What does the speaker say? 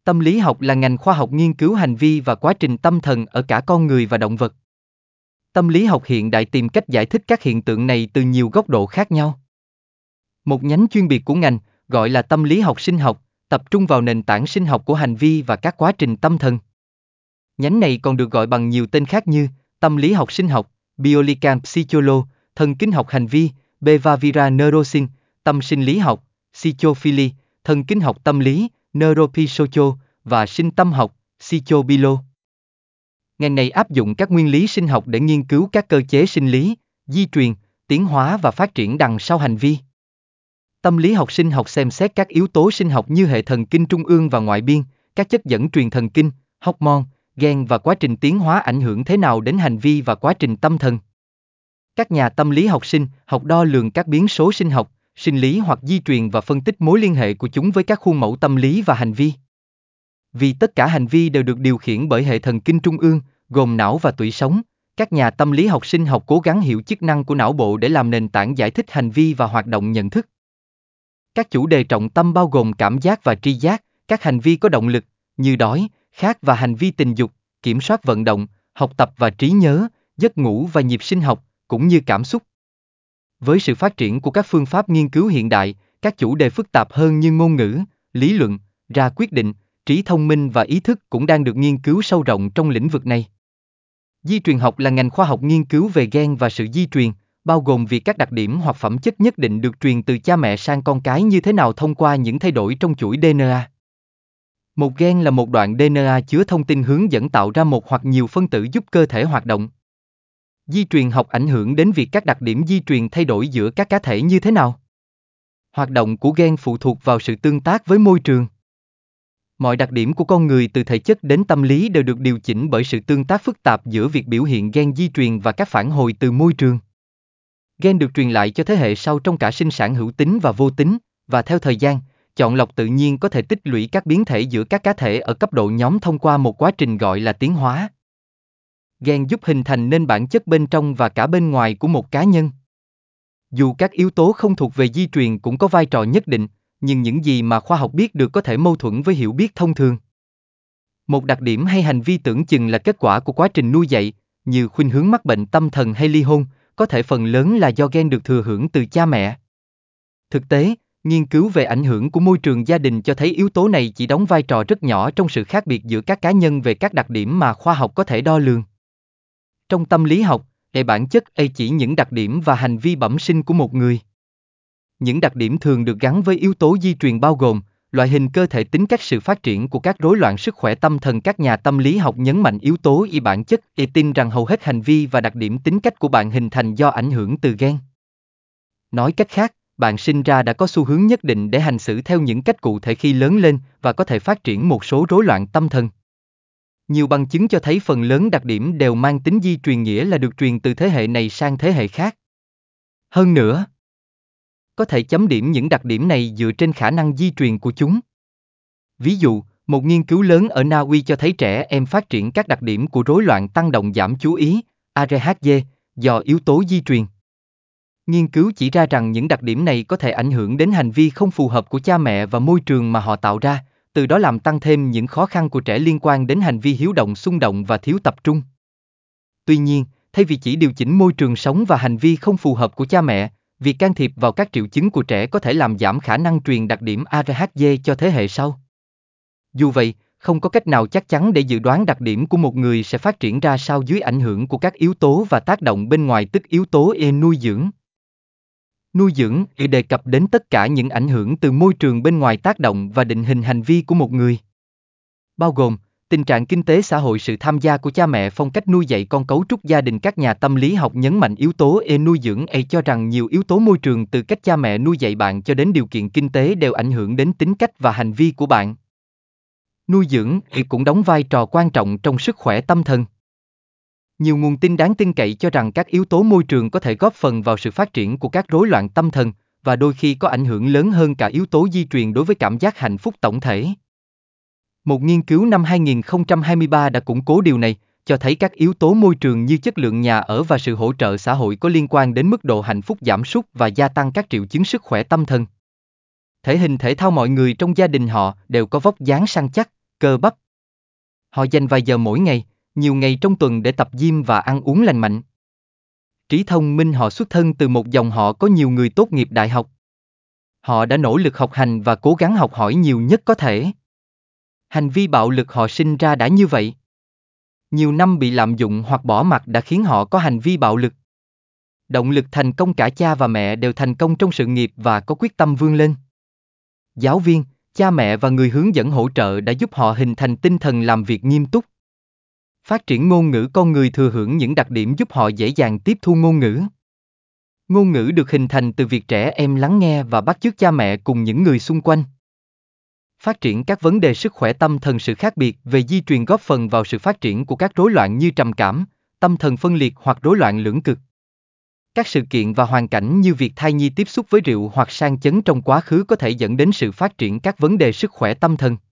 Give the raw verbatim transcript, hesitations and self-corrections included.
Tâm lý học là ngành khoa học nghiên cứu hành vi và quá trình tâm thần ở cả con người và động vật. Tâm lý học hiện đại tìm cách giải thích các hiện tượng này từ nhiều góc độ khác nhau. Một nhánh chuyên biệt của ngành, gọi là tâm lý học sinh học, tập trung vào nền tảng sinh học của hành vi và các quá trình tâm thần. Nhánh này còn được gọi bằng nhiều tên khác như tâm lý học sinh học, Biological Psychology, thần kinh học hành vi, Behavioral Neuroscience, tâm sinh lý học, Psychophysiology, thần kinh học tâm lý, Neuropsychology và sinh tâm học, Psychobiology. Ngành này áp dụng các nguyên lý sinh học để nghiên cứu các cơ chế sinh lý, di truyền, tiến hóa và phát triển đằng sau hành vi. Tâm lý học sinh học xem xét các yếu tố sinh học như hệ thần kinh trung ương và ngoại biên, các chất dẫn truyền thần kinh, hormone, gen và quá trình tiến hóa ảnh hưởng thế nào đến hành vi và quá trình tâm thần. Các nhà tâm lý học sinh học đo lường các biến số sinh học, sinh lý hoặc di truyền và phân tích mối liên hệ của chúng với các khuôn mẫu tâm lý và hành vi. Vì tất cả hành vi đều được điều khiển bởi hệ thần kinh trung ương, gồm não và tủy sống, các nhà tâm lý học sinh học cố gắng hiểu chức năng của não bộ để làm nền tảng giải thích hành vi và hoạt động nhận thức. Các chủ đề trọng tâm bao gồm cảm giác và tri giác, các hành vi có động lực, như đói, khát và hành vi tình dục, kiểm soát vận động, học tập và trí nhớ, giấc ngủ và nhịp sinh học, cũng như cảm xúc. Với sự phát triển của các phương pháp nghiên cứu hiện đại, các chủ đề phức tạp hơn như ngôn ngữ, lý luận, ra quyết định, trí thông minh và ý thức cũng đang được nghiên cứu sâu rộng trong lĩnh vực này. Di truyền học là ngành khoa học nghiên cứu về gen và sự di truyền, bao gồm việc các đặc điểm hoặc phẩm chất nhất định được truyền từ cha mẹ sang con cái như thế nào thông qua những thay đổi trong chuỗi đê en a. Một gen là một đoạn đê en a chứa thông tin hướng dẫn tạo ra một hoặc nhiều phân tử giúp cơ thể hoạt động. Di truyền học ảnh hưởng đến việc các đặc điểm di truyền thay đổi giữa các cá thể như thế nào. Hoạt động của gen phụ thuộc vào sự tương tác với môi trường. Mọi đặc điểm của con người từ thể chất đến tâm lý đều được điều chỉnh bởi sự tương tác phức tạp giữa việc biểu hiện gen di truyền và các phản hồi từ môi trường. Gen được truyền lại cho thế hệ sau trong cả sinh sản hữu tính và vô tính, và theo thời gian, chọn lọc tự nhiên có thể tích lũy các biến thể giữa các cá thể ở cấp độ nhóm thông qua một quá trình gọi là tiến hóa. Gen giúp hình thành nên bản chất bên trong và cả bên ngoài của một cá nhân. Dù các yếu tố không thuộc về di truyền cũng có vai trò nhất định, nhưng những gì mà khoa học biết được có thể mâu thuẫn với hiểu biết thông thường. Một đặc điểm hay hành vi tưởng chừng là kết quả của quá trình nuôi dạy, như khuynh hướng mắc bệnh tâm thần hay ly hôn, có thể phần lớn là do gen được thừa hưởng từ cha mẹ. Thực tế, nghiên cứu về ảnh hưởng của môi trường gia đình cho thấy yếu tố này chỉ đóng vai trò rất nhỏ trong sự khác biệt giữa các cá nhân về các đặc điểm mà khoa học có thể đo lường. Trong tâm lý học, về bản chất ấy chỉ những đặc điểm và hành vi bẩm sinh của một người. Những đặc điểm thường được gắn với yếu tố di truyền bao gồm loại hình cơ thể, tính cách, sự phát triển của các rối loạn sức khỏe tâm thần. Các nhà tâm lý học nhấn mạnh yếu tố y bản chất, e tin rằng hầu hết hành vi và đặc điểm tính cách của bạn hình thành do ảnh hưởng từ gen. Nói cách khác, bạn sinh ra đã có xu hướng nhất định để hành xử theo những cách cụ thể khi lớn lên và có thể phát triển một số rối loạn tâm thần. Nhiều bằng chứng cho thấy phần lớn đặc điểm đều mang tính di truyền, nghĩa là được truyền từ thế hệ này sang thế hệ khác. Hơn nữa, có thể chấm điểm những đặc điểm này dựa trên khả năng di truyền của chúng. Ví dụ, một nghiên cứu lớn ở Na Uy cho thấy trẻ em phát triển các đặc điểm của rối loạn tăng động giảm chú ý, a đê hát đê, do yếu tố di truyền. Nghiên cứu chỉ ra rằng những đặc điểm này có thể ảnh hưởng đến hành vi không phù hợp của cha mẹ và môi trường mà họ tạo ra, từ đó làm tăng thêm những khó khăn của trẻ liên quan đến hành vi hiếu động, xung động và thiếu tập trung. Tuy nhiên, thay vì chỉ điều chỉnh môi trường sống và hành vi không phù hợp của cha mẹ, việc can thiệp vào các triệu chứng của trẻ có thể làm giảm khả năng truyền đặc điểm a đê hát đê cho thế hệ sau. Dù vậy, không có cách nào chắc chắn để dự đoán đặc điểm của một người sẽ phát triển ra sao dưới ảnh hưởng của các yếu tố và tác động bên ngoài, tức yếu tố e nuôi dưỡng. Nuôi dưỡng e đề cập đến tất cả những ảnh hưởng từ môi trường bên ngoài tác động và định hình hành vi của một người. Bao gồm tình trạng kinh tế xã hội, sự tham gia của cha mẹ, phong cách nuôi dạy con, cấu trúc gia đình. Các nhà tâm lý học nhấn mạnh yếu tố e nuôi dưỡng e cho rằng nhiều yếu tố môi trường, từ cách cha mẹ nuôi dạy bạn cho đến điều kiện kinh tế, đều ảnh hưởng đến tính cách và hành vi của bạn. Nuôi dưỡng e cũng đóng vai trò quan trọng trong sức khỏe tâm thần. Nhiều nguồn tin đáng tin cậy cho rằng các yếu tố môi trường có thể góp phần vào sự phát triển của các rối loạn tâm thần, và đôi khi có ảnh hưởng lớn hơn cả yếu tố di truyền đối với cảm giác hạnh phúc tổng thể. Một nghiên cứu năm hai nghìn không trăm hai mươi ba đã củng cố điều này, cho thấy các yếu tố môi trường như chất lượng nhà ở và sự hỗ trợ xã hội có liên quan đến mức độ hạnh phúc giảm sút và gia tăng các triệu chứng sức khỏe tâm thần. Thể hình thể thao, mọi người trong gia đình họ đều có vóc dáng săn chắc, cơ bắp. Họ dành vài giờ mỗi ngày, nhiều ngày trong tuần để tập gym và ăn uống lành mạnh. Trí thông minh họ xuất thân từ một dòng họ có nhiều người tốt nghiệp đại học. Họ đã nỗ lực học hành và cố gắng học hỏi nhiều nhất có thể. Hành vi bạo lực họ sinh ra đã như vậy. Nhiều năm bị lạm dụng hoặc bỏ mặc đã khiến họ có hành vi bạo lực. Động lực thành công cả cha và mẹ đều thành công trong sự nghiệp và có quyết tâm vươn lên. Giáo viên, cha mẹ và người hướng dẫn hỗ trợ đã giúp họ hình thành tinh thần làm việc nghiêm túc. Phát triển ngôn ngữ con người thừa hưởng những đặc điểm giúp họ dễ dàng tiếp thu ngôn ngữ. Ngôn ngữ được hình thành từ việc trẻ em lắng nghe và bắt chước cha mẹ cùng những người xung quanh. Phát triển các vấn đề sức khỏe tâm thần sự khác biệt về di truyền góp phần vào sự phát triển của các rối loạn như trầm cảm, tâm thần phân liệt hoặc rối loạn lưỡng cực. Các sự kiện và hoàn cảnh như việc thai nhi tiếp xúc với rượu hoặc sang chấn trong quá khứ có thể dẫn đến sự phát triển các vấn đề sức khỏe tâm thần.